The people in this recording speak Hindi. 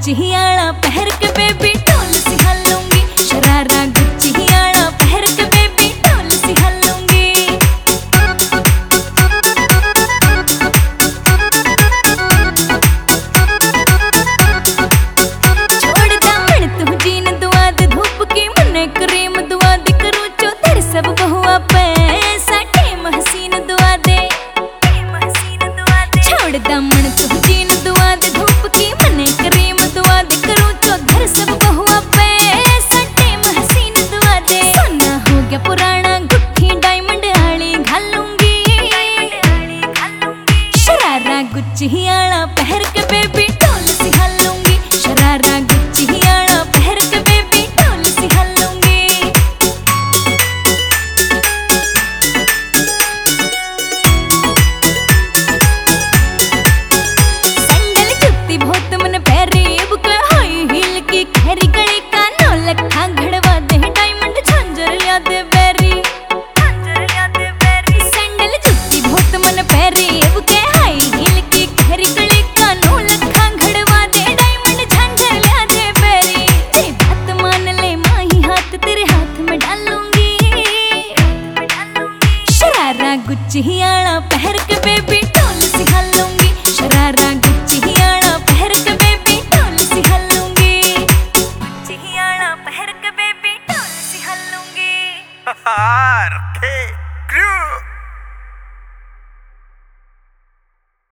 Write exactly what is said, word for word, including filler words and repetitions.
गुच्ची आला पहर के बेबी ढोल सिखा लूंगी। शरारा गुच्ची आला पहर के बेबी ढोल सिखा लूंगी। छोड़ दामन तू जीन दुआ दे धूप की मने क्रीम दुआ दे करूं जो तेरे सब बहुआ पे टेम हसीन दुआ दे। छोड़ दामन तू जीन दुआ दे धूप की मने क्रीम दुआ दे करूं जो धर सब बहुआ पे टेम हसीन दुआ दे। सोना हो गया पुराना गुट्ठी डायमंड आली घालूंगी। शरारा गुच्ची आला पहर के बेबी ढोल सिखा लूंगी। शरारा गुच्ची आला पहर के बेबी ढोल सिखा लूंगी। सैंडल जुत्ती बहुत मन पैरी बुक हाई हील की खैरी गली का नौ लखा घड़वा दे डायमंड झांझर लिया दे बेरी। सैंडल जुत्ती बहुत मन पैरी बुक हाई हील की खैरी गली का नौ लखा घड़वा दे डायमंड झांझर लिया दे बेरी। जे बात मान ले माही हाथ तेरे हाथ में डालूंगी। शरारा गुच्ची आला पहर के बेबी ढोल सिखा लूंगी। शरारा गुच्ची आला पहर के बेबी ढोल सिखा लूंगी। गुच्ची आला पहर के बेबी ढोल सिखा लूंगी।